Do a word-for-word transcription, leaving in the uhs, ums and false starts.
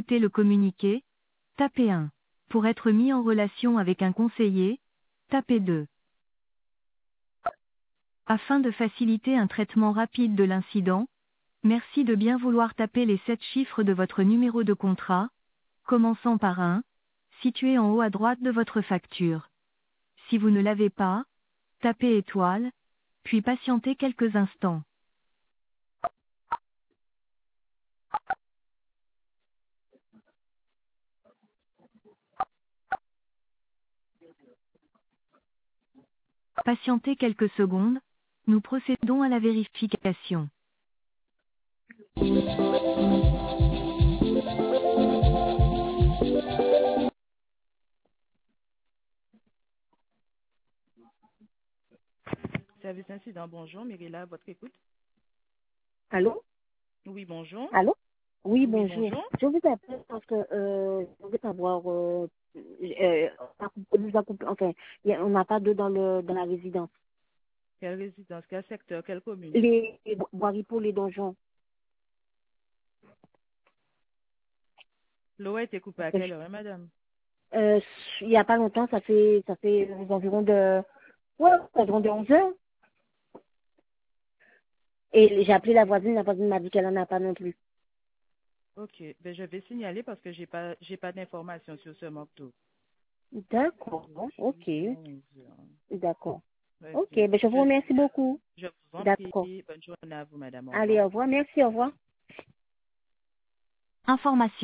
consulter le communiqué, tapez un. Pour être mis en relation avec un conseiller, tapez deux. Afin de faciliter un traitement rapide de l'incident, merci de bien vouloir taper les sept chiffres de votre numéro de contrat, commençant par un, situé en haut à droite de votre facture. Si vous ne l'avez pas, tapez étoile, puis patientez quelques instants. Patientez quelques secondes, nous procédons à la vérification. Service incident, bonjour. Myrilla, votre écoute. Allô? Oui, bonjour. Allô? Oui, Oui, bonjour. bonjour. Je vous appelle parce que euh, je voulais savoir, euh, euh, nous accomp- enfin, il y a- on n'a pas d'eau dans le dans la résidence. Quelle résidence, quel secteur, quelle commune? Les, les boiries pour les donjons. L'eau a été coupée Parce à que quelle je- heure, hein, madame? euh, il y a pas longtemps, ça fait ça fait environ de ouais, environ de onze heures. Et j'ai appelé la voisine, la voisine m'a dit qu'elle en a pas non plus. Ok, ben, je vais signaler parce que j'ai pas j'ai pas d'informations sur ce manque d'eau. D'accord, Depuis ok, onze heures. d'accord. Très Ok, bien. ben je vous Je remercie signale. beaucoup. Je vous en D'accord. prie. Bonne journée à vous, madame. Au Allez, revoir. au revoir, merci, au revoir. Information.